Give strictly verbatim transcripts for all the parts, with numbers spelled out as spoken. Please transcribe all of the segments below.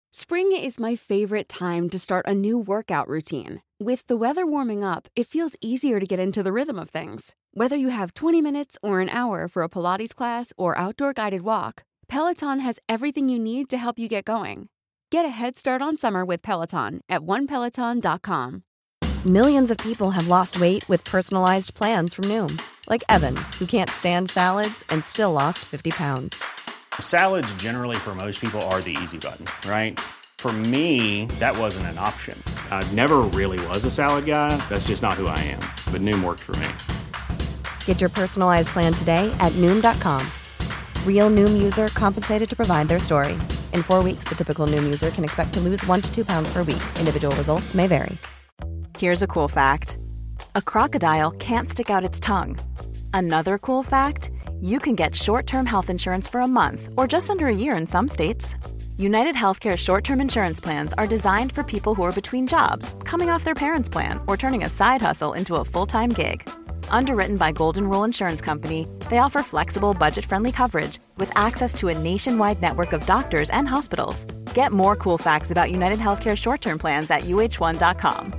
Spring is my favorite time to start a new workout routine. With the weather warming up, it feels easier to get into the rhythm of things. Whether you have twenty minutes or an hour for a Pilates class or outdoor guided walk, Peloton has everything you need to help you get going. Get a head start on summer with Peloton at one peloton dot com. Millions of people have lost weight with personalized plans from Noom. Like Evan, who can't stand salads and still lost fifty pounds. Salads generally for most people are the easy button, right? For me, that wasn't an option. I never really was a salad guy. That's just not who I am. But Noom worked for me. Get your personalized plan today at Noom dot com. Real Noom user compensated to provide their story. In four weeks, the typical Noom user can expect to lose one to two pounds per week. Individual results may vary. Here's a cool fact. A crocodile can't stick out its tongue. Another cool fact, you can get short-term health insurance for a month or just under a year in some states. United Healthcare short-term insurance plans are designed for people who are between jobs, coming off their parents' plan, or turning a side hustle into a full-time gig. Underwritten by Golden Rule Insurance Company, they offer flexible, budget-friendly coverage with access to a nationwide network of doctors and hospitals. Get more cool facts about United Healthcare short-term plans at U H one dot com.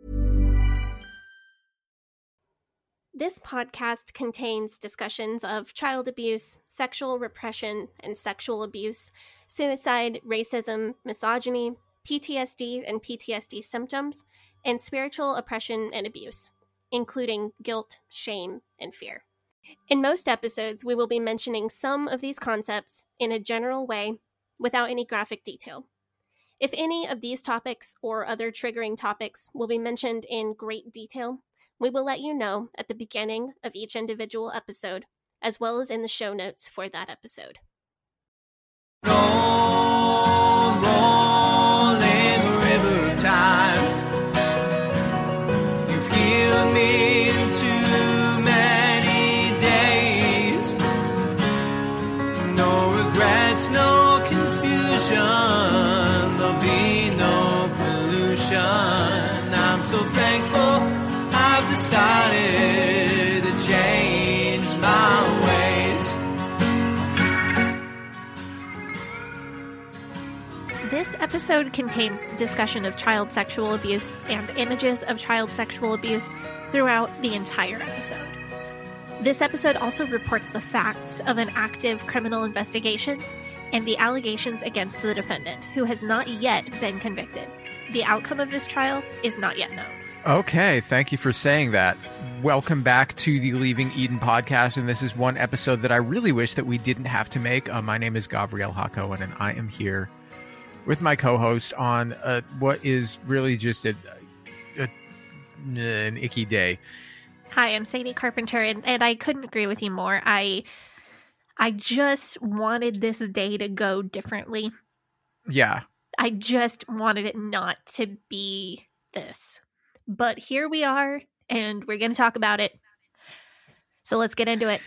This podcast contains discussions of child abuse, sexual repression and sexual abuse, suicide, racism, misogyny, P T S D and P T S D symptoms, and spiritual oppression and abuse, including guilt, shame, and fear. In most episodes, we will be mentioning some of these concepts in a general way without any graphic detail. If any of these topics or other triggering topics will be mentioned in great detail, we will let you know at the beginning of each individual episode, as well as in the show notes for that episode. Roll, rolling river of time. You've healed me in too many days. No regrets, no confusion. There'll be no pollution. I'm so thankful I've decided to change my ways. This episode contains discussion of child sexual abuse and images of child sexual abuse throughout the entire episode. This episode also reports the facts of an active criminal investigation and the allegations against the defendant, who has not yet been convicted. The outcome of this trial is not yet known. Okay, thank you for saying that. Welcome back to the Leaving Eden podcast, and this is one episode that I really wish that we didn't have to make. Uh, my name is Gabriel Hakohen, and I am here with my co-host on uh, what is really just a, a, an icky day. Hi, I'm Sadie Carpenter, and, and I couldn't agree with you more. I I just wanted this day to go differently. Yeah. I just wanted it not to be this. But here we are, and we're going to talk about it. So let's get into it.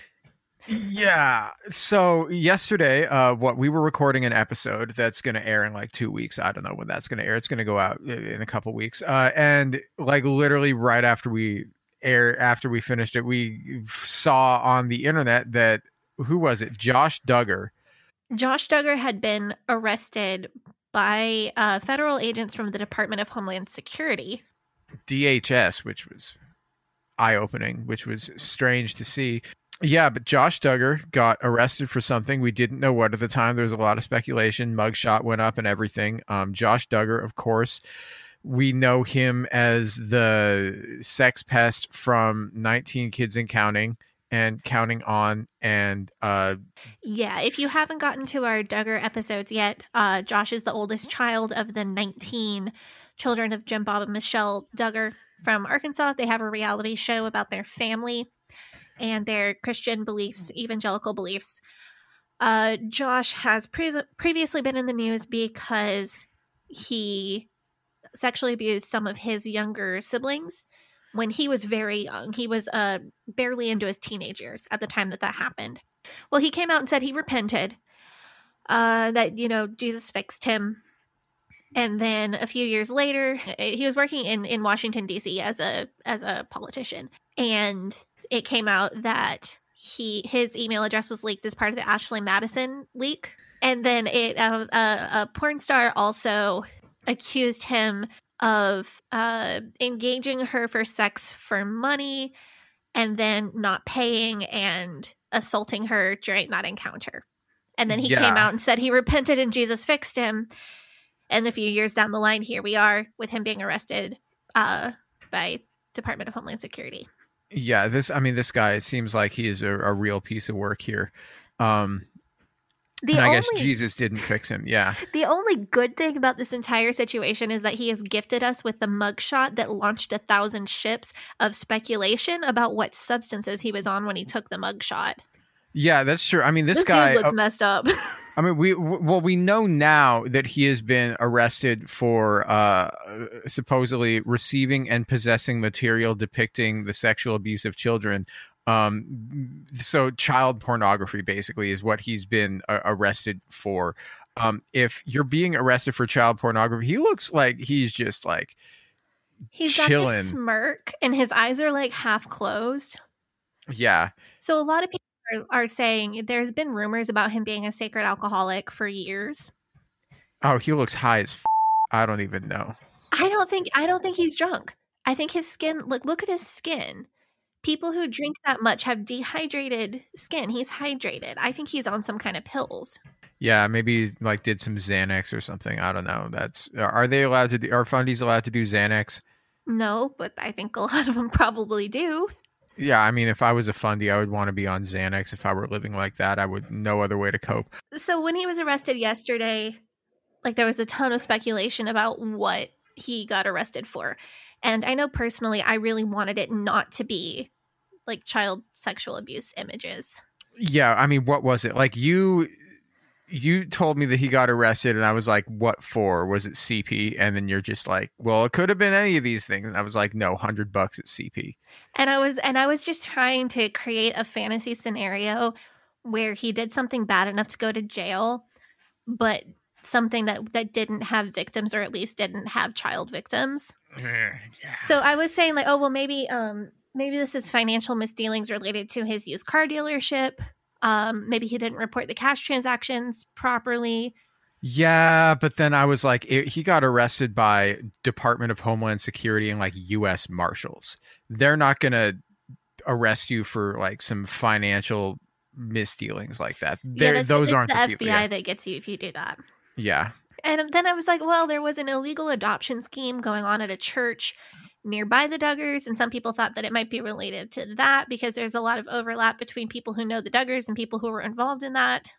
Yeah. So yesterday, uh, what we were recording an episode that's going to air in like two weeks. I don't know when that's going to air. It's going to go out in a couple weeks. Uh, and like literally right after we air, after we finished it, we saw on the internet that, who was it? Josh Duggar. Josh Duggar had been arrested by uh, federal agents from the Department of Homeland Security. D H S, which was eye-opening, which was strange to see. Yeah, but Josh Duggar got arrested for something. We didn't know what at the time. There was a lot of speculation. Mugshot went up and everything. Um, Josh Duggar, of course, we know him as the sex pest from nineteen Kids and Counting and Counting On. And uh, yeah, if you haven't gotten to our Duggar episodes yet, uh, Josh is the oldest child of the nineteen children of Jim, Bob, and Michelle Duggar from Arkansas. They have a reality show about their family and their Christian beliefs, evangelical beliefs. Uh, Josh has pre- previously been in the news because he sexually abused some of his younger siblings when he was very young. He was uh, barely into his teenage years at the time that that happened. Well, he came out and said he repented, uh, that, you know, Jesus fixed him. And then a few years later, he was working in, in Washington, D C as a as a politician. And it came out that he his email address was leaked as part of the Ashley Madison leak. And then it uh, uh, a porn star also accused him of uh, engaging her for sex for money and then not paying and assaulting her during that encounter. And then he Yeah. came out and said he repented and Jesus fixed him. And a few years down the line, here we are with him being arrested uh, by Department of Homeland Security. Yeah, this, I mean, this guy, it seems like he is a, a real piece of work here. Um, The and I only, guess Jesus didn't fix him. Yeah. The only good thing about this entire situation is that he has gifted us with the mugshot that launched a thousand ships of speculation about what substances he was on when he took the mugshot. Yeah, that's true. I mean, this, This guy dude looks uh, messed up. I mean, we well, we know now that he has been arrested for uh, supposedly receiving and possessing material depicting the sexual abuse of children. Um, so child pornography basically is what he's been uh, arrested for. Um, if you're being arrested for child pornography, he looks like he's just like He's got chilling. this smirk and his eyes are like half closed. Yeah. So a lot of people are, are saying there's been rumors about him being a sacred alcoholic for years. Oh, he looks high as f- I don't even know. I don't think I don't think he's drunk. I think his skin, look look at his skin. People who drink that much have dehydrated skin. He's hydrated. I think he's on some kind of pills. Yeah, maybe he, like did some Xanax or something. I don't know. That's are they allowed to do, are fundies allowed to do Xanax? No, but I think a lot of them probably do. Yeah, I mean, if I was a fundy, I would want to be on Xanax. If I were living like that, I would no other way to cope. So when he was arrested yesterday, like there was a ton of speculation about what he got arrested for. And I know personally, I really wanted it not to be like child sexual abuse images. Yeah, I mean, what was it? Like you you told me that he got arrested and I was like, what for? Was it C P? And then you're just like, well, it could have been any of these things. And I was like, no, one hundred bucks at C P. And I was and I was just trying to create a fantasy scenario where he did something bad enough to go to jail, but something that that didn't have victims, or at least didn't have child victims. Yeah. So I was saying like, oh, well, maybe um maybe this is financial misdealings related to his used car dealership. Um, maybe he didn't report the cash transactions properly. Yeah, but then I was like, it, he got arrested by Department of Homeland Security and like U S Marshals. They're not going to arrest you for like some financial misdealings like that. They're, Yeah, that's, those it's aren't the, the F people. B I Yeah. that gets you if you do that. yeah. And then I was like, well, there was an illegal adoption scheme going on at a church nearby the Duggars, and some people thought that it might be related to that because there's a lot of overlap between people who know the Duggars and people who were involved in that.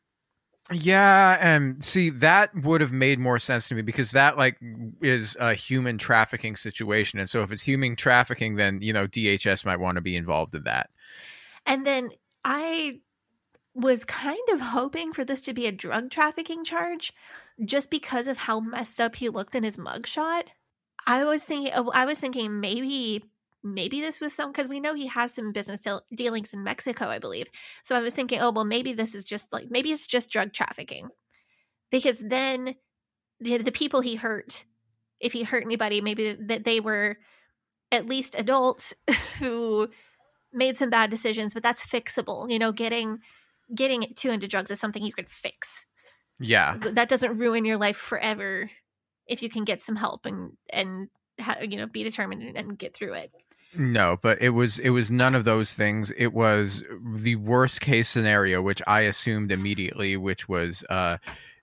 Yeah, and see, that would have made more sense to me because that like is a human trafficking situation. And so if it's human trafficking, then, you know, D H S might want to be involved in that. And then I was kind of hoping for this to be a drug trafficking charge just because of how messed up he looked in his mugshot. I was thinking, I was thinking maybe, maybe this was some, because we know he has some business deal- dealings in Mexico, I believe. So I was thinking, oh, well, maybe this is just like, maybe it's just drug trafficking. Because then the, the people he hurt, if he hurt anybody, maybe that they were at least adults who made some bad decisions, but that's fixable. You know, getting getting too into drugs is something you could fix. Yeah. That doesn't ruin your life forever if you can get some help and and ha- you know, be determined and, and get through it. No, but it was it was none of those things. It was the worst case scenario, which I assumed immediately, which was uh,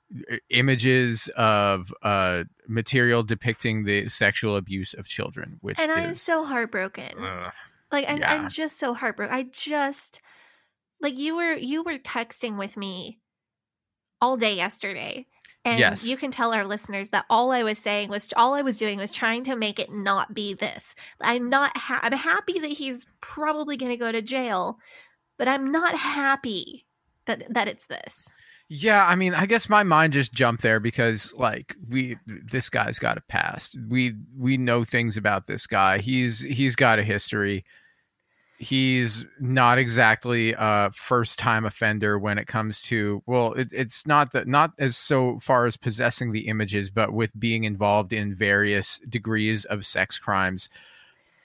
images of uh, material depicting the sexual abuse of children. Which And is, I'm so heartbroken. uh, Like I'm, yeah. I'm just so heartbroken. I just like you were you were texting with me all day yesterday. And Yes. you can tell our listeners that all I was saying was all I was doing was trying to make it not be this. I'm not ha- I'm happy that he's probably going to go to jail, but I'm not happy that that it's this. Yeah, I mean, I guess my mind just jumped there because, like, we this guy's got a past. We we know things about this guy. He's he's got a history. He's not exactly a first time offender when it comes to, well, it, it's not that not as so far as possessing the images, but with being involved in various degrees of sex crimes.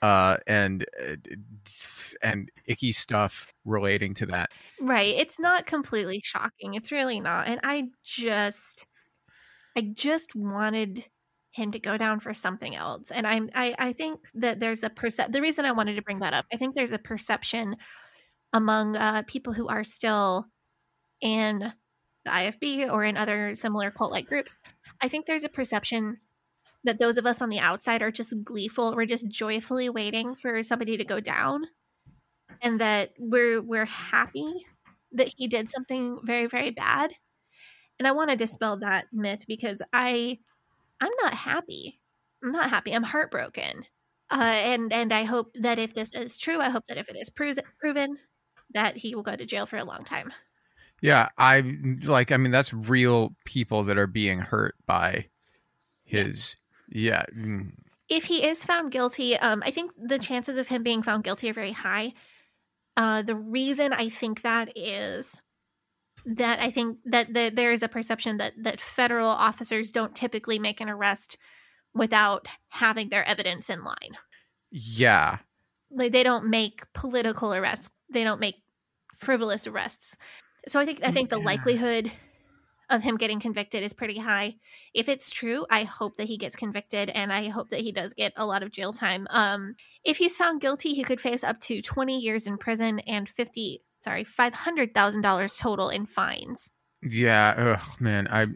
uh, and and icky stuff relating to that. Right. It's not completely shocking. It's really not. And I just, I just wanted him to go down for something else. And I'm, I, I think that there's a percep. The reason I wanted to bring that up, I think there's a perception among uh, people who are still in the I F B or in other similar cult-like groups. I think there's a perception that those of us on the outside are just gleeful. We're just joyfully waiting for somebody to go down, and that we're we're happy that he did something very, very bad. And I want to dispel that myth, because I I'm not happy. I'm not happy. I'm heartbroken. Uh, and and I hope that if this is true, I hope that if it is pro- proven, that he will go to jail for a long time. Yeah, I like. I mean, that's real people that are being hurt by his. Yeah. yeah. If he is found guilty, um, I think the chances of him being found guilty are very high. Uh, the reason I think that is that I think that the, there is a perception that that federal officers don't typically make an arrest without having their evidence in line. Yeah. Like, they don't make political arrests. They don't make frivolous arrests. So I think I think the yeah. likelihood of him getting convicted is pretty high. If it's true, I hope that he gets convicted, and I hope that he does get a lot of jail time. Um, if he's found guilty, he could face up to twenty years in prison and fifty, sorry, five hundred thousand dollars total in fines. Yeah, ugh, man, I.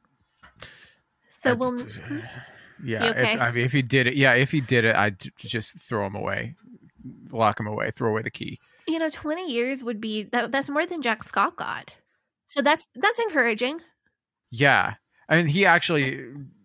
So I, we'll. Yeah, okay? if, I mean, if he did it, yeah, if he did it, I'd just throw him away, lock him away, throw away the key. You know, twenty years would be that, that's more than Jack Scott got. So that's that's encouraging. Yeah. I mean, he actually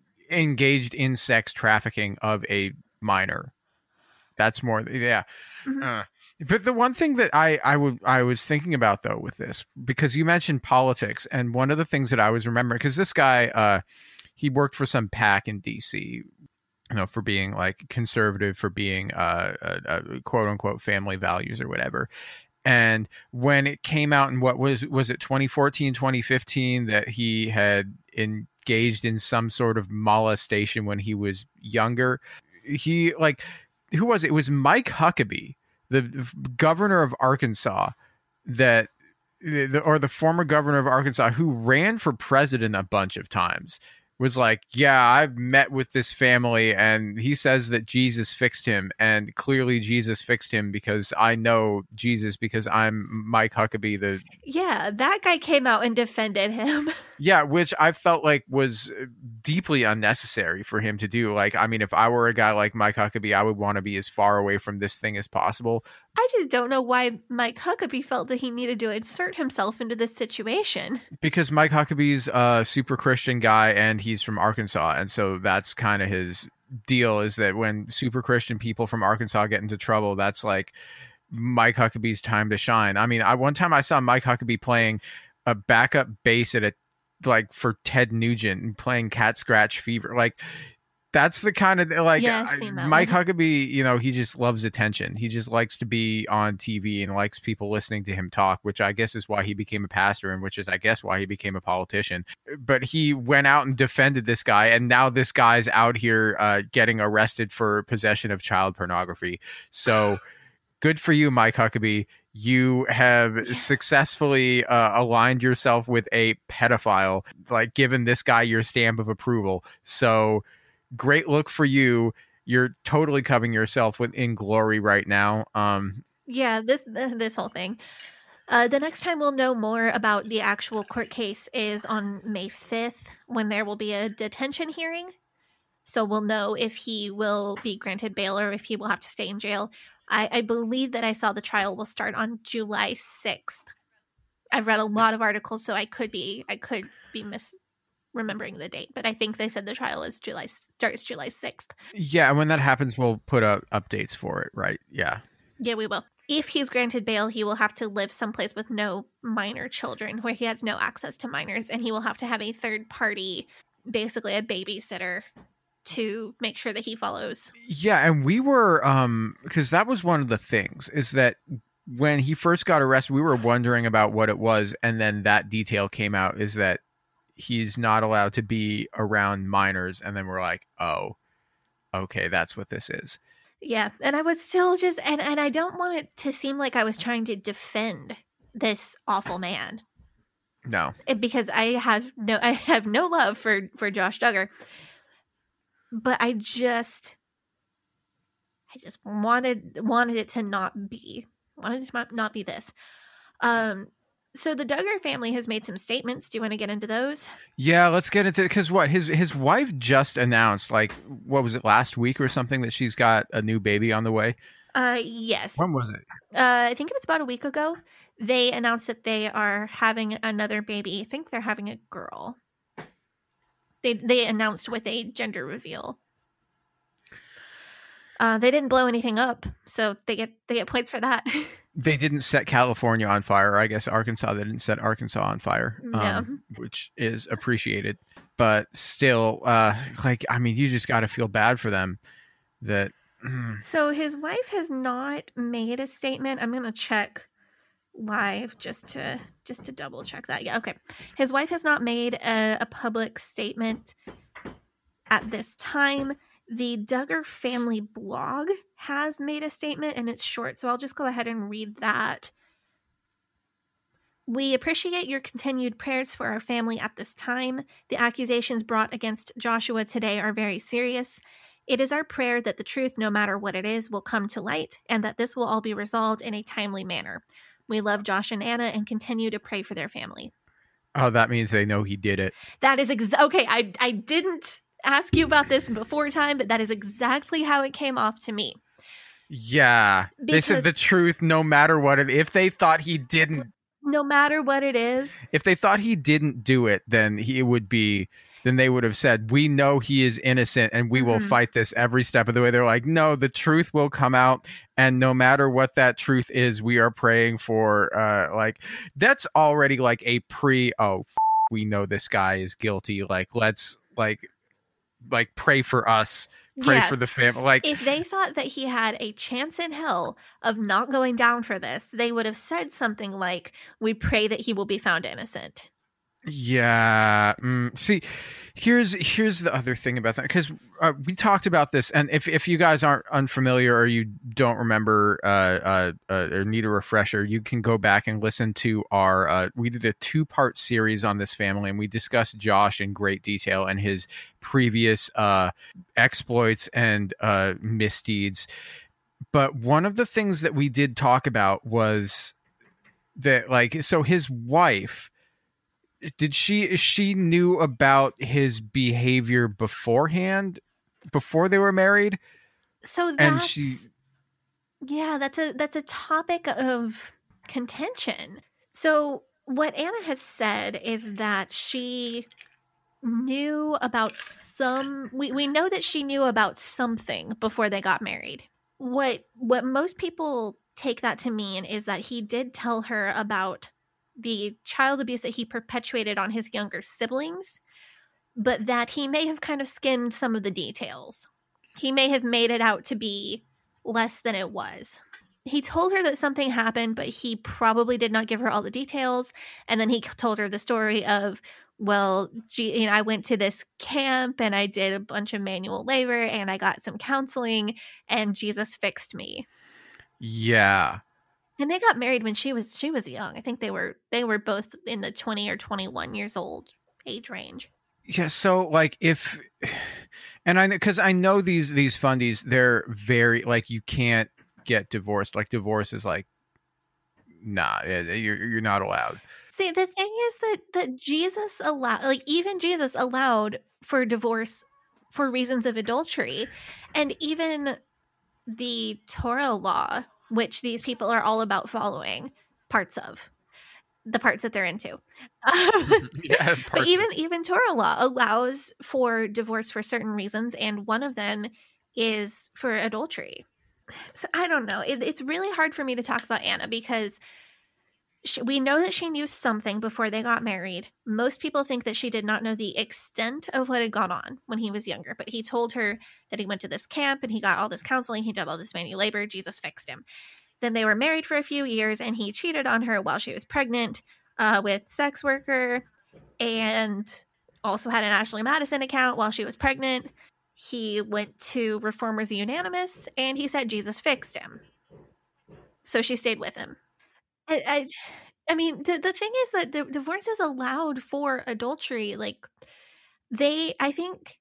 engaged in sex trafficking of a minor. That's more, yeah. Mm-hmm. Uh, but the one thing that I, I, would, I was thinking about, though, with this, because you mentioned politics, and one of the things that I was remembering, because this guy, uh, he worked for some PAC in D C, you know, for being like conservative, for being uh, uh, uh, quote unquote family values or whatever. And when it came out in what was, was it twenty fourteen, twenty fifteen, that he had engaged in some sort of molestation when he was younger, he like, who was it? It was Mike Huckabee, the governor of Arkansas, that, the, or the former governor of Arkansas, who ran for president a bunch of times, was like, yeah, I've met with this family, and he says that Jesus fixed him, and clearly Jesus fixed him because I know Jesus, because I'm Mike Huckabee. The yeah, that guy came out and defended him. Yeah, which I felt like was deeply unnecessary for him to do. Like, I mean, if I were a guy like Mike Huckabee, I would want to be as far away from this thing as possible. I just don't know why Mike Huckabee felt that he needed to insert himself into this situation. Because Mike Huckabee's a super Christian guy, and he's from Arkansas. And so that's kind of his deal, is that when super Christian people from Arkansas get into trouble, that's like Mike Huckabee's time to shine. I mean, I one time I saw Mike Huckabee playing a backup bass at a, like for Ted Nugent and playing Cat Scratch Fever. Like, that's the kind of, like, yeah, I've seen that Mike one. Huckabee, you know, he just loves attention. He just likes to be on T V and likes people listening to him talk, which I guess is why he became a pastor, and which is, I guess, why he became a politician. But he went out and defended this guy, and now this guy's out here uh, getting arrested for possession of child pornography. So good for you, Mike Huckabee. You have yeah. successfully uh, aligned yourself with a pedophile, like given this guy your stamp of approval. So great look for you. You're totally covering yourself with in glory right now. Um, yeah, this this whole thing. Uh, the next time we'll know more about the actual court case is on May fifth, when there will be a detention hearing. So we'll know if he will be granted bail or if he will have to stay in jail. I, I believe that I saw the trial will start on July sixth. I've read a lot of articles, so I could be I could be misremembering the date, but I think they said the trial is July starts July sixth. Yeah, and when that happens, we'll put up updates for it, right? Yeah. Yeah, we will. If he's granted bail, he will have to live someplace with no minor children, where he has no access to minors, and he will have to have a third party, basically a babysitter, to make sure that he follows. Yeah, and we were, um, because that was one of the things, is that when he first got arrested, we were wondering about what it was, and then that detail came out, is that he's not allowed to be around minors, and then we're like, oh, okay, that's what this is. Yeah, and I would still just and and I don't want it to seem like I was trying to defend this awful man. No, It- because I have no I have no love for for Josh Duggar. But I just I just wanted wanted it to not be wanted it to not- not be this. Um so the Duggar family has made some statements. Do you want to get into those? yeah, let's get into because what his his wife just announced, like what was it last week or something, that she's got a new baby on the way. Uh yes. When was it? Uh I think it was about a week ago. They announced that they are having another baby. I think they're having a girl. They they announced with a gender reveal. Uh, they didn't blow anything up, so they get they get points for that. They didn't set California on fire. I guess Arkansas, they didn't set Arkansas on fire, No. um, which is appreciated. But still, uh, like, I mean, you just got to feel bad for them that. mm, So his wife has not made a statement. I'm gonna check live just to just to double check that. Yeah, okay. His wife has not made a, a public statement at this time. The Duggar family blog has made a statement, and it's short, so I'll just go ahead and read that. We appreciate your continued prayers for our family at this time. The accusations brought against Joshua today are very serious. It is our prayer that the truth, no matter what it is, will come to light, and that this will all be resolved in a timely manner. We love Josh and Anna and continue to pray for their family. Oh, that means they know he did it. That is ex- okay. I I didn't ask you about this before time, but that is exactly how it came off to me. Yeah, they said Because- the truth, no matter what. It, if they thought he didn't, No matter what it is, if they thought he didn't do it, then he would be. Then they would have said, "We know he is innocent, and we will Mhm. fight this every step of the way." They're like, "No, the truth will come out, and no matter what that truth is, we are praying for." Uh, like that's already like a pre. Oh, f- we know this guy is guilty. Like let's like, like pray for us, pray Yeah. for the family. Like if they thought that he had a chance in hell of not going down for this, they would have said something like, "We pray that he will be found innocent." Yeah. Mm, see, here's here's the other thing about that, because uh, we talked about this, and if, if you guys aren't unfamiliar or you don't remember uh, uh, uh, or need a refresher, you can go back and listen to our. Uh, we did a two part series on this family, and we discussed Josh in great detail and his previous uh, exploits and uh, misdeeds. But one of the things that we did talk about was that, like, so his wife. Did she she knew about his behavior beforehand, before they were married? So that's And she- yeah, that's a that's a topic of contention. So what Anna has said is that she knew about some we, we know that she knew about something before they got married. What what most people take that to mean is that he did tell her about the child abuse that he perpetuated on his younger siblings, but that he may have kind of skimmed some of the details. He may have made it out to be less than it was. He told her that something happened, but he probably did not give her all the details. And then he told her the story of, well, gee, you know, I went to this camp and I did a bunch of manual labor and I got some counseling and Jesus fixed me. Yeah. And they got married when she was she was young. I think they were they were both in the twenty or twenty-one years old age range. Yeah, so like if, and I because I know these these fundies, they're very like you can't get divorced. Like divorce is like, nah, you're you're not allowed. See, the thing is that that Jesus allowed, like even Jesus allowed for divorce for reasons of adultery, and even the Torah law, which these people are all about following parts of. The parts that they're into. Yeah, but parts even even Torah law allows for divorce for certain reasons, and one of them is for adultery. So I don't know. It, it's really hard for me to talk about Anna because she, we know that she knew something before they got married. Most people think that she did not know the extent of what had gone on when he was younger, but he told her that he went to this camp and he got all this counseling, he did all this manual labor, Jesus fixed him. Then they were married for a few years and he cheated on her while she was pregnant uh, with sex worker, and also had an Ashley Madison account while she was pregnant. he went to Reformers Unanimous and he said Jesus fixed him. So she stayed with him. I, I, I mean, the, the thing is that the divorce is allowed for adultery. Like, they, I think,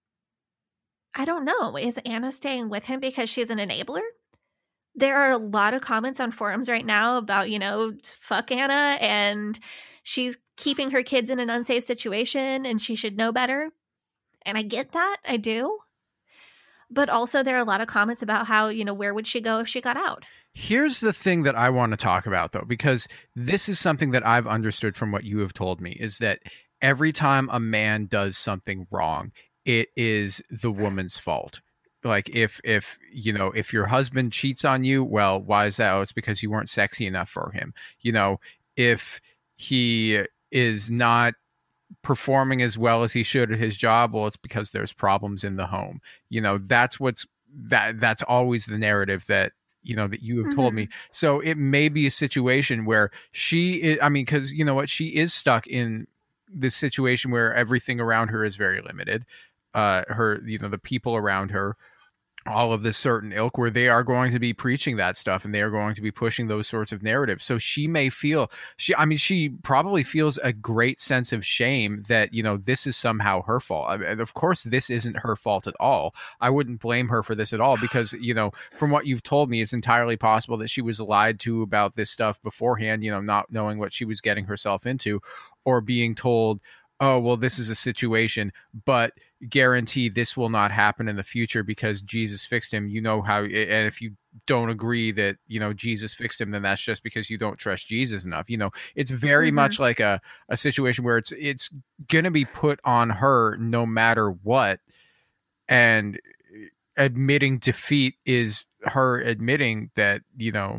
I don't know, is Anna staying with him because she's an enabler? There are a lot of comments on forums right now about, you know, fuck Anna, and she's keeping her kids in an unsafe situation and she should know better. And I get that, I do. But also there are a lot of comments about how, you know, where would she go if she got out? Here's the thing that I want to talk about, though, because this is something that I've understood from what you have told me, is that every time a man does something wrong, it is the woman's fault. Like, if, if, you know, if your husband cheats on you, well, why is that? Oh, it's because you weren't sexy enough for him. You know, if he is not performing as well as he should at his job, well, it's because there's problems in the home. You know, that's what's, that, that's always the narrative that, you know, that you have mm-hmm. told me. So it may be a situation where she is, I mean, because, you know what, she is stuck in this situation where everything around her is very limited. Uh, her, you know, the people around her, all of this certain ilk, where they are going to be preaching that stuff and they are going to be pushing those sorts of narratives. So she may feel, she, I mean, she probably feels a great sense of shame that, you know, this is somehow her fault. I mean, of course, this isn't her fault at all. I wouldn't blame her for this at all because, you know, from what you've told me, it's entirely possible that she was lied to about this stuff beforehand, you know, not knowing what she was getting herself into, or being told, oh, well, this is a situation, but guarantee this will not happen in the future because Jesus fixed him. You know how, and if you don't agree that, you know, Jesus fixed him, then that's just because you don't trust Jesus enough. You know, it's very mm-hmm. much like a, a situation where it's, it's going to be put on her no matter what. And admitting defeat is her admitting that, you know,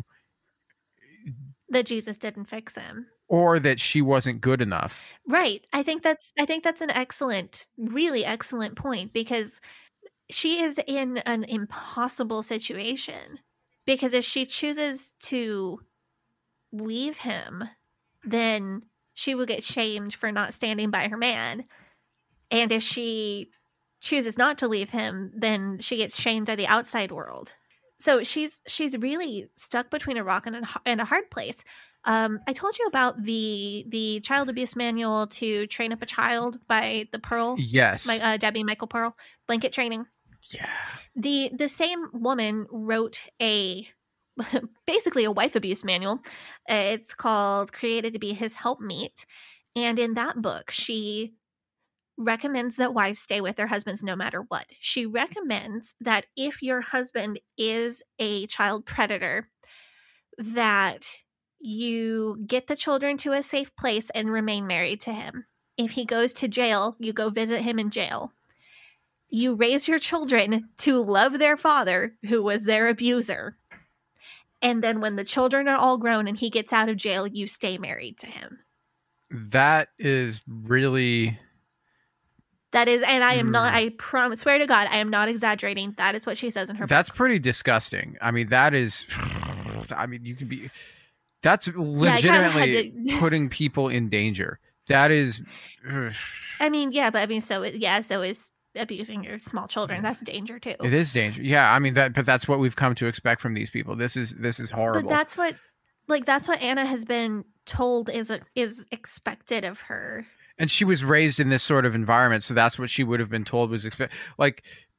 that Jesus didn't fix him. Or that she wasn't good enough. Right. I think that's I think that's an excellent, really excellent point, because she is in an impossible situation. Because if she chooses to leave him, then she will get shamed for not standing by her man. And if she chooses not to leave him, then she gets shamed by the outside world. So she's she's really stuck between a rock and a, and a hard place. Um, I told you about the the child abuse manual to train up a child by the Pearl. Yes, my, uh, Debbie Michael Pearl, blanket training. Yeah. The the same woman wrote a basically a wife abuse manual. Uh, it's called "Created to Be His Helpmeet," and in that book, she recommends that wives stay with their husbands no matter what. She recommends that if your husband is a child predator, that you get the children to a safe place and remain married to him. If he goes to jail, you go visit him in jail. You raise your children to love their father, who was their abuser. And then when the children are all grown and he gets out of jail, you stay married to him. That is really... That is, and I am mm. not, I promise, swear to God, I am not exaggerating. That is what she says in her That's book. pretty disgusting. I mean, that is, I mean, you can be... That's legitimately yeah, to... putting people in danger. That is. I mean, yeah, but I mean, so it, yeah, so is abusing your small children. That's danger too. It is danger. Yeah, I mean that, but that's what we've come to expect from these people. This is this is horrible. But that's what, like, that's what Anna has been told is a, is expected of her. And she was raised in this sort of environment, so that's what she would have been told was expect. Like.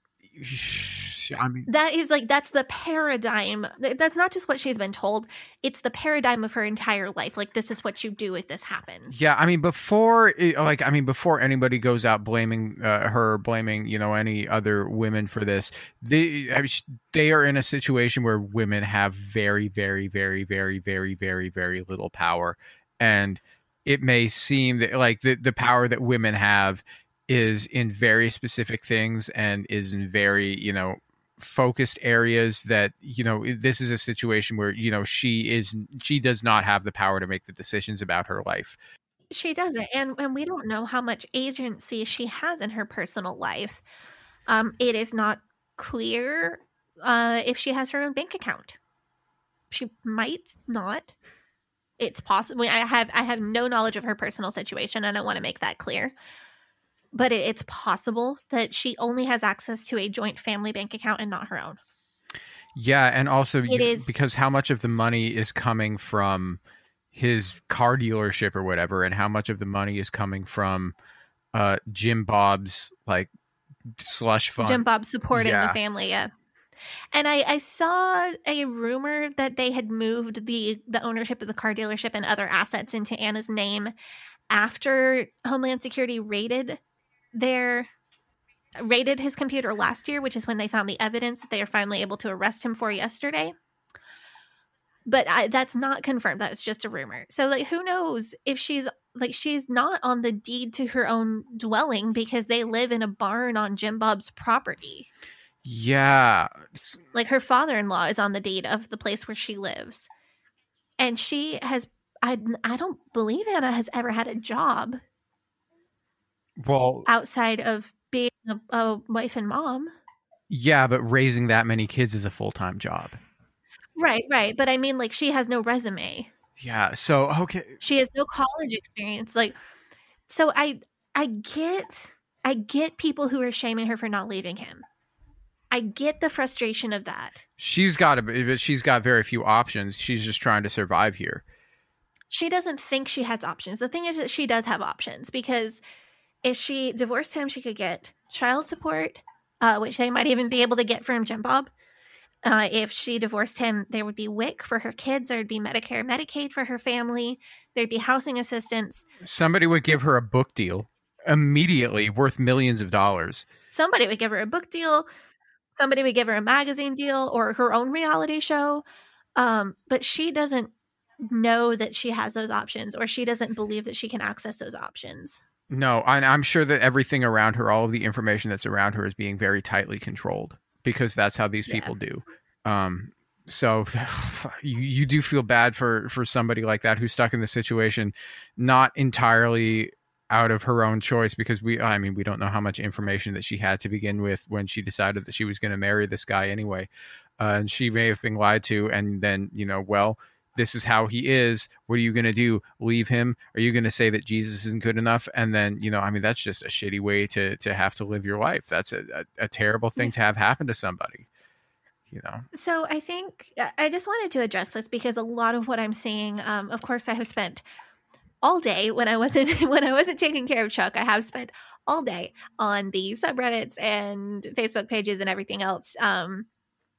I mean, that is like that's the paradigm. That's not just what she's been told. It's the paradigm of her entire life. Like, this is what you do if this happens. Yeah, I mean, before like I mean, before anybody goes out blaming uh, her, blaming, you know, any other women for this, they I mean, they are in a situation where women have very, very, very, very, very, very, very little power, and it may seem that like the the power that women have is in very specific things and is in very, you know, focused areas that, you know, this is a situation where, you know, she is she does not have the power to make the decisions about her life. She doesn't, and and we don't know how much agency she has in her personal life. Um it is not clear uh if she has her own bank account. She might not. It's possible. I have I have no knowledge of her personal situation, and I want to make that clear. but it, it's possible that she only has access to a joint family bank account and not her own. Yeah, and also It you, is- because how much of the money is coming from his car dealership or whatever, and how much of the money is coming from uh, Jim Bob's like slush fund. Jim Bob supporting Yeah. the family, yeah. And I, I saw a rumor that they had moved the the ownership of the car dealership and other assets into Anna's name after Homeland Security raided their raided his computer last year, which is when they found the evidence that they are finally able to arrest him for yesterday. But I, that's not confirmed. That's just a rumor. So, like, who knows if she's like she's not on the deed to her own dwelling because they live in a barn on Jim Bob's property. Yeah. Like, her father-in-law is on the deed of the place where she lives, and she has. I I don't believe Anna has ever had a job Well, outside of being a, a wife and mom. yeah, but raising that many kids is a full-time job. Right, right. But I mean, like, she has no resume. Yeah. So, okay. She has no college experience. Like, so I I get I get people who are shaming her for not leaving him. I get the frustration of that. She's got a, but she's got very few options. She's just trying to survive here. She doesn't think she has options. The thing is that she does have options, because if she divorced him, she could get child support, uh, which they might even be able to get from Jim Bob. Uh, if she divorced him, there would be W I C for her kids. There would be Medicare, Medicaid for her family. There'd be housing assistance. Somebody would give her a book deal immediately worth millions of dollars. Somebody would give her a book deal. Somebody would give her a magazine deal or her own reality show. Um, but she doesn't know that she has those options, or she doesn't believe that she can access those options. No, and I'm sure that everything around her, all of the information that's around her, is being very tightly controlled, because that's how these Yeah. people do. Um, so you, you do feel bad for, for somebody like that who's stuck in the situation, not entirely out of her own choice, because we, I mean, we don't know how much information that she had to begin with when she decided that she was going to marry this guy anyway. Uh, and she may have been lied to, and then, you know, well, this is how he is. What are you going to do? Leave him? Are you going to say that Jesus isn't good enough? And then, you know, I mean, that's just a shitty way to, to have to live your life. That's a, a, a terrible thing to have happen to somebody, you know? So I think I just wanted to address this because a lot of what I'm seeing, um, of course, I have spent all day when I wasn't when I wasn't taking care of Chuck. I have spent all day on the subreddits and Facebook pages and everything else, um,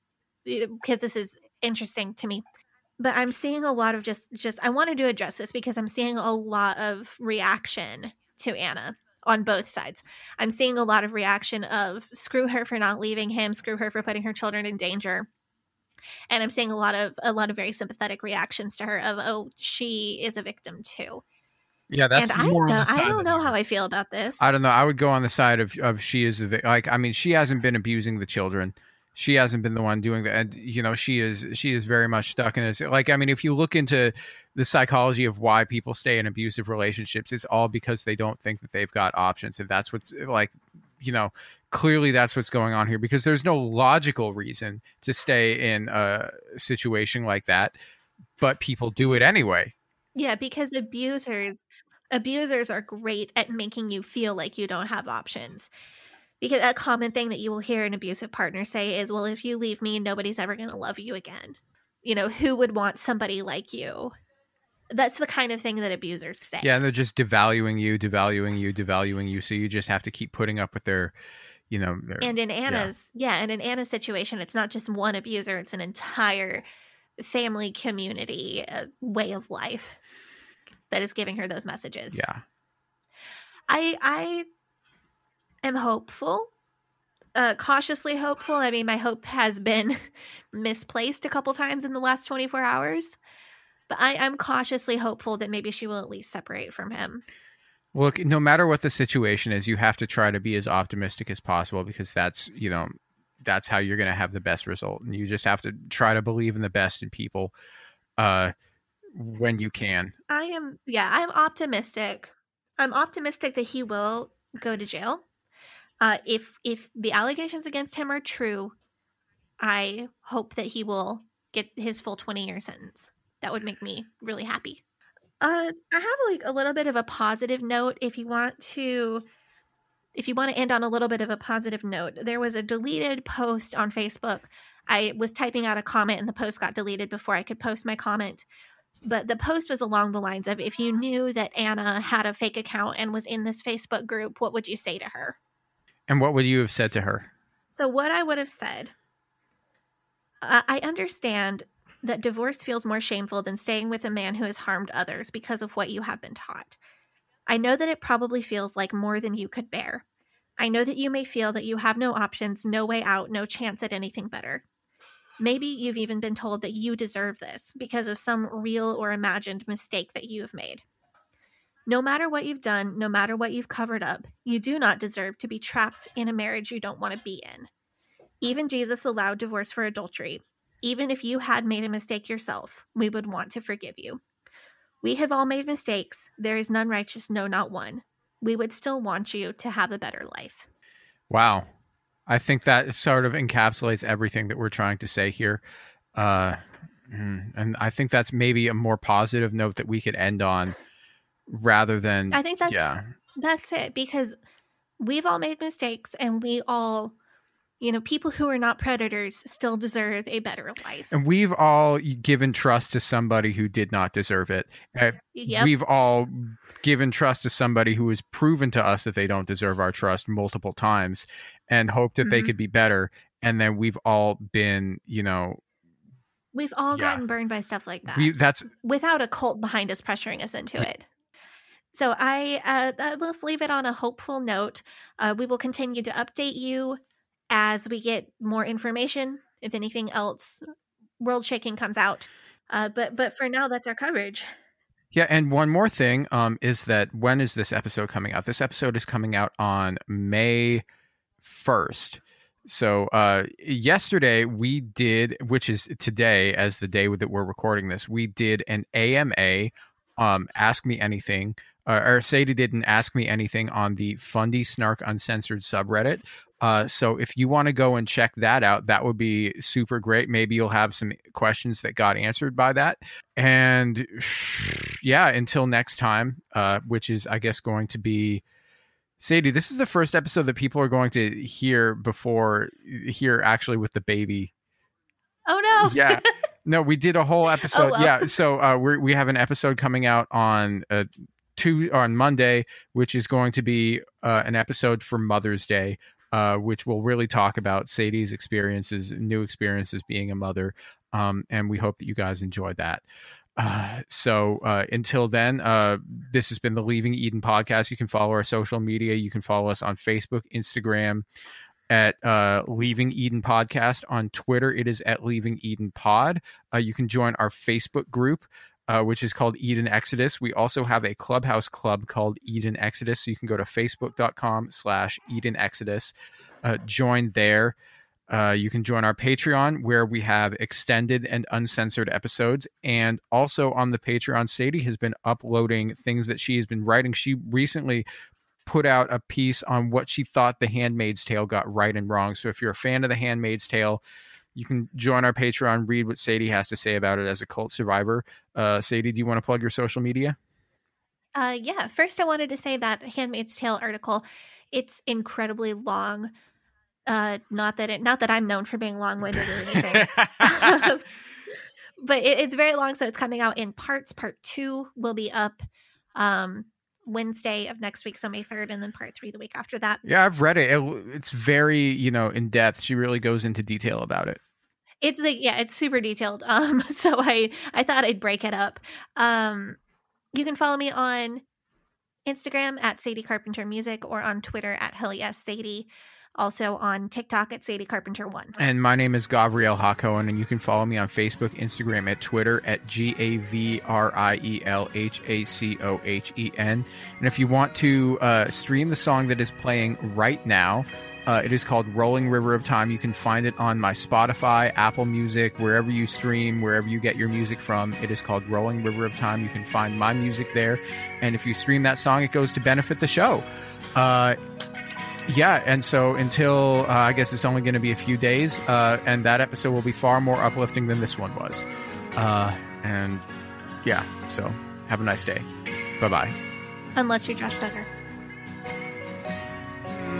because this is interesting to me. But I'm seeing a lot of just just I wanted to address this because I'm seeing a lot of reaction to Anna on both sides. I'm seeing a lot of reaction of screw her for not leaving him, screw her for putting her children in danger. And I'm seeing a lot of a lot of very sympathetic reactions to her of, oh, she is a victim too. Yeah, that's and I more on the don't, side I don't of know it. how I feel about this. I don't know. I would go on the side of, of she is a, vi- like, I mean, she hasn't been abusing the children. She hasn't been the one doing that. And, you know, she is, she is very much stuck in this. Like, I mean, if you look into the psychology of why people stay in abusive relationships, it's all because they don't think that they've got options. And that's what's like, you know, clearly that's what's going on here, because there's no logical reason to stay in a situation like that, but people do it anyway. Yeah, because abusers abusers are great at making you feel like you don't have options. Because a common thing that you will hear an abusive partner say is, well, if you leave me, nobody's ever going to love you again. You know, who would want somebody like you? That's the kind of thing that abusers say. Yeah, and they're just devaluing you, devaluing you, devaluing you. So you just have to keep putting up with their, you know. Their, And in Anna's, yeah. yeah, and in Anna's situation, it's not just one abuser, it's an entire family, community, uh, way of life that is giving her those messages. Yeah. I I am hopeful, uh, cautiously hopeful. I mean, my hope has been misplaced a couple times in the last twenty-four hours. But I, I'm cautiously hopeful that maybe she will at least separate from him. Look, no matter what the situation is, you have to try to be as optimistic as possible, because that's, you know, that's how you're going to have the best result. And you just have to try to believe in the best in people uh, when you can. I am, yeah, I'm optimistic. I'm optimistic that he will go to jail. Uh, if if the allegations against him are true, I hope that he will get his full twenty-year sentence. That would make me really happy. Uh, I have like a little bit of a positive note. If you want to if you want to end on a little bit of a positive note, there was a deleted post on Facebook. I was typing out a comment and the post got deleted before I could post my comment. But the post was along the lines of, if you knew that Anna had a fake account and was in this Facebook group, what would you say to her? And what would you have said to her? So what I would have said, uh, I understand that divorce feels more shameful than staying with a man who has harmed others because of what you have been taught. I know that it probably feels like more than you could bear. I know that you may feel that you have no options, no way out, no chance at anything better. Maybe you've even been told that you deserve this because of some real or imagined mistake that you have made. No matter what you've done, no matter what you've covered up, you do not deserve to be trapped in a marriage you don't want to be in. Even Jesus allowed divorce for adultery. Even if you had made a mistake yourself, we would want to forgive you. We have all made mistakes. There is none righteous, no, not one. We would still want you to have a better life. Wow. I think that sort of encapsulates everything that we're trying to say here. Uh, and I think that's maybe a more positive note that we could end on rather than... I think that's, yeah. that's it, because we've all made mistakes and we all... You know, people who are not predators still deserve a better life. And we've all given trust to somebody who did not deserve it. Yep. We've all given trust to somebody who has proven to us that they don't deserve our trust multiple times and hoped that mm-hmm. they could be better. And then we've all been, you know... We've all yeah. gotten burned by stuff like that. We, that's without a cult behind us pressuring us into it. So I uh, uh, let's leave it on a hopeful note. Uh, we will continue to update you as we get more information, if anything else world shaking comes out. Uh, but but for now, that's our coverage. Yeah, and one more thing um, is that when is this episode coming out? This episode is coming out on May first. So uh, yesterday we did, which is today as the day that we're recording this, we did an A M A, um, Ask Me Anything, uh, or Sadie did an Ask Me Anything on the Fundy Snark Uncensored subreddit. Uh, so if you want to go and check that out, that would be super great. Maybe you'll have some questions that got answered by that. And yeah, until next time, uh, which is, I guess, going to be Sadie. This is the first episode that people are going to hear before here actually with the baby. Oh no. Yeah. No, we did a whole episode. Oh, well. Yeah. So uh, we we have an episode coming out on uh, two on Monday, which is going to be uh, an episode for Mother's Day. Uh, which will really talk about Sadie's experiences, new experiences being a mother. Um, and we hope that you guys enjoyed that. Uh, so uh, until then, uh, this has been the Leaving Eden podcast. You can follow our social media. You can follow us on Facebook, Instagram at uh, Leaving Eden Podcast. On Twitter, it is at Leaving Eden Pod. Uh, you can join our Facebook group, Uh, which is called Eden Exodus. We also have a Clubhouse club called Eden Exodus. So you can go to facebook.com slash Eden Exodus. Uh, join there. Uh, you can join our Patreon where we have extended and uncensored episodes. And also on the Patreon, Sadie has been uploading things that she has been writing. She recently put out a piece on what she thought The Handmaid's Tale got right and wrong. So if you're a fan of The Handmaid's Tale, you can join our Patreon, read what Sadie has to say about it as a cult survivor. Uh, Sadie, do you want to plug your social media? Uh, yeah. First, I wanted to say that Handmaid's Tale article, it's incredibly long. Uh, not that it, not that I'm known for being long-winded or anything, um, but it, it's very long. So it's coming out in parts. Part two will be up um, Wednesday of next week, so May third, and then part three the week after that. Yeah, I've read it. it it's very, you know, in depth. She really goes into detail about it. It's like, yeah, it's super detailed. Um, so I, I thought I'd break it up. Um, you can follow me on Instagram at Sadie Carpenter Music or on Twitter at Hell Yes Sadie. Also on TikTok at Sadie Carpenter one. And my name is Gavriel Hacohen, and you can follow me on Facebook, Instagram, at Twitter at G A V R I E L H A C O H E N. And if you want to uh, stream the song that is playing right now, Uh, it is called Rolling River of Time. You can find it on my Spotify, Apple Music, wherever you stream, wherever you get your music from. It is called Rolling River of Time. You can find my music there. And if you stream that song, it goes to benefit the show. Uh, yeah, and so until, uh, I guess it's only going to be a few days, uh, and that episode will be far more uplifting than this one was. Uh, and yeah, so have a nice day. Bye-bye. Unless you're Josh Duggar.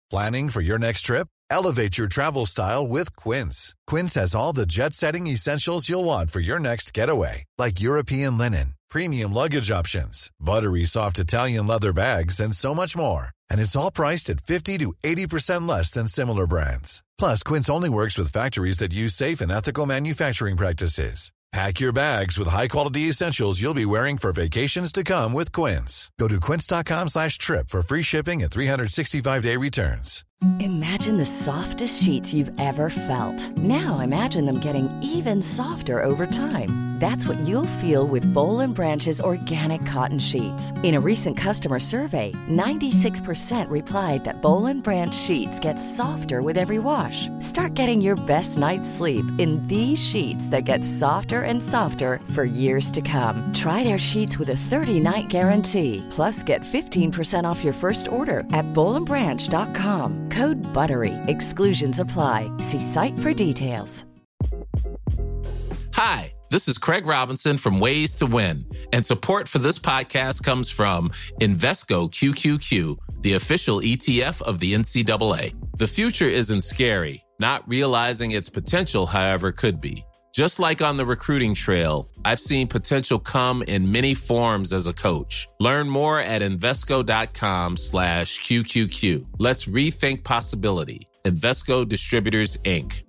Planning for your next trip? Elevate your travel style with Quince. Quince has all the jet-setting essentials you'll want for your next getaway, like European linen, premium luggage options, buttery soft Italian leather bags, and so much more. And it's all priced at fifty to eighty percent less than similar brands. Plus, Quince only works with factories that use safe and ethical manufacturing practices. Pack your bags with high-quality essentials you'll be wearing for vacations to come with Quince. Go to quince.com slash trip for free shipping and three sixty-five day returns. Imagine the softest sheets you've ever felt. Now imagine them getting even softer over time. That's what you'll feel with Boll and Branch's organic cotton sheets. In a recent customer survey, ninety-six percent replied that Boll and Branch sheets get softer with every wash. Start getting your best night's sleep in these sheets that get softer and softer for years to come. Try their sheets with a thirty-night guarantee. Plus, get fifteen percent off your first order at boll and branch dot com. Code BUTTERY. Exclusions apply. See site for details. Hi, this is Craig Robinson from Ways to Win, and support for this podcast comes from Invesco Q Q Q, the official E T F of the N C double A. The future isn't scary. Not realizing its potential, however, could be. Just like on the recruiting trail, I've seen potential come in many forms as a coach. Learn more at Invesco.com slash QQQ. Let's rethink possibility. Invesco Distributors, Incorporated.